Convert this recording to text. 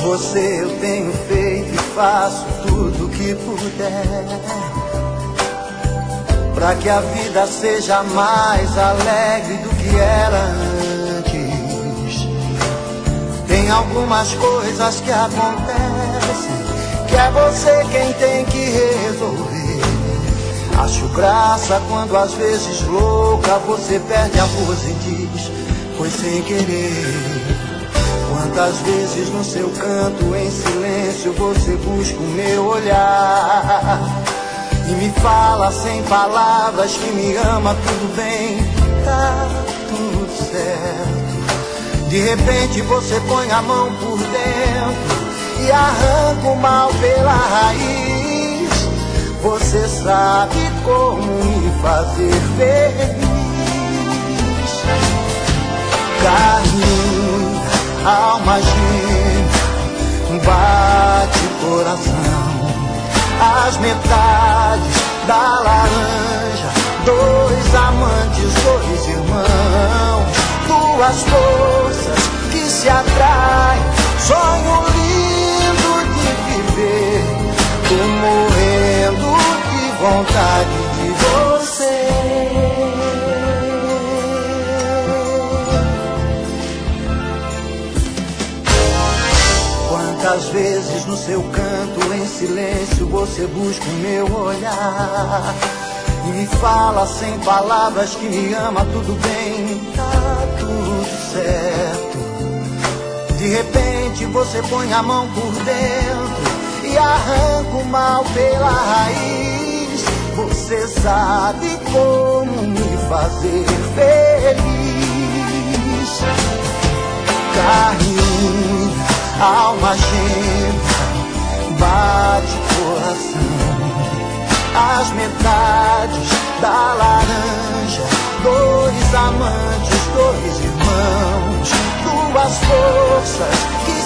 você eu tenho feito e faço tudo que puder, pra que a vida seja mais alegre do que era antes. Tem algumas coisas que acontecem que é você quem tem que resolver. Acho graça quando às vezes louca você perde a voz e diz: foi sem querer. Quantas vezes no seu canto em silêncio você busca o meu olhar e me fala sem palavras que me ama, tudo bem, tá tudo certo. De repente você põe a mão por dentro e arranca o mal pela raiz. Você sabe como me fazer feliz. Carne, alma gêmea, bate coração, as metades da laranja, dois amantes, dois irmãos, duas forças que se atraem, sonho lindo de viver, tô morrendo de vontade de você. Quantas vezes no seu canto em silêncio você busca o meu olhar e me fala sem palavras que me ama, tudo bem, tá tudo certo. De repente você põe a mão por dentro e arranca o mal pela raiz. Você sabe como me fazer feliz. Carne, alma gêmea, bate coração, as metades da laranja, dois amantes, dois irmãos, duas forças que